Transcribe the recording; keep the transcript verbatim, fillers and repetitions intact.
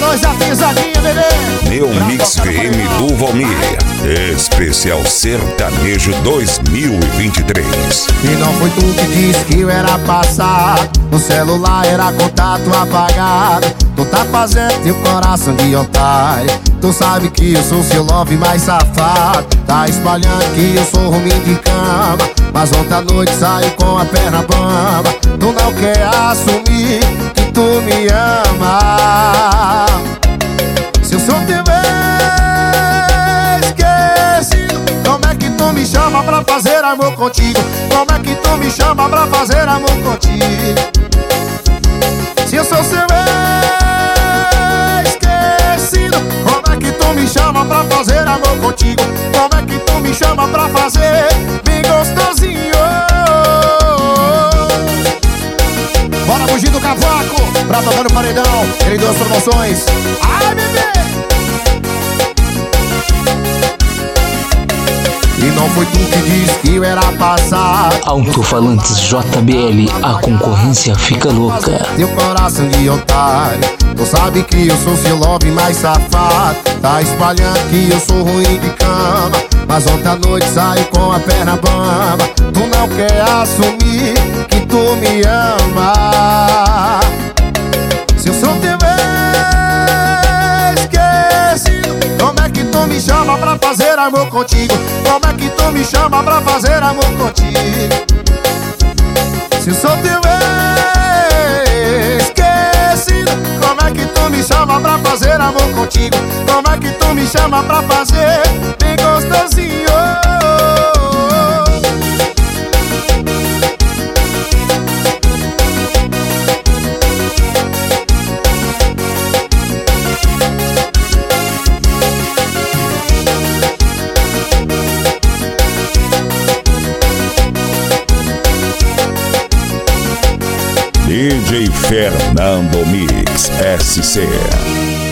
nós a pisadinha, bebê. Meu Mix V M do Valmir, especial sertanejo dois mil e vinte e três. E não foi tu que disse que eu era passado, no celular era contato apagado. Tu tá fazendo teu coração de otário. Tu sabe que eu sou seu love mais safado. Tá espalhando que eu sou ruim de cama, mas ontem à noite saiu com a perna bamba. Tu não quer assumir que tu me ama. Se eu sou teu esquecido, como é que tu me chama pra fazer amor contigo? Como é que tu me chama pra fazer amor contigo? Se eu sou seu esquecido, como é que tu me chama pra fazer amor contigo? Como é que tu me chama pra fazer bem gostosinho? Bora fugir do cavaco pra tocar no paredão. Ele deu as promoções. Ai, bebê! E não foi tu que disse que eu era passado. Alto-falantes J B L, a concorrência fica louca. Teu coração de otário. Tu sabe que eu sou seu love mais safado. Tá espalhando que eu sou ruim de cama, mas ontem à noite saiu com a perna bamba. Tu não quer assumir que tu me ama. Se eu sou teu esquecido, como é que tu me chama pra fazer amor contigo? Como é que tu me chama pra fazer amor contigo? Se eu sou teu esquecido, como é que tu me chama pra fazer amor contigo? Como é que tu me chama pra fazer bem gostosinho? D J Fernando Mix S C.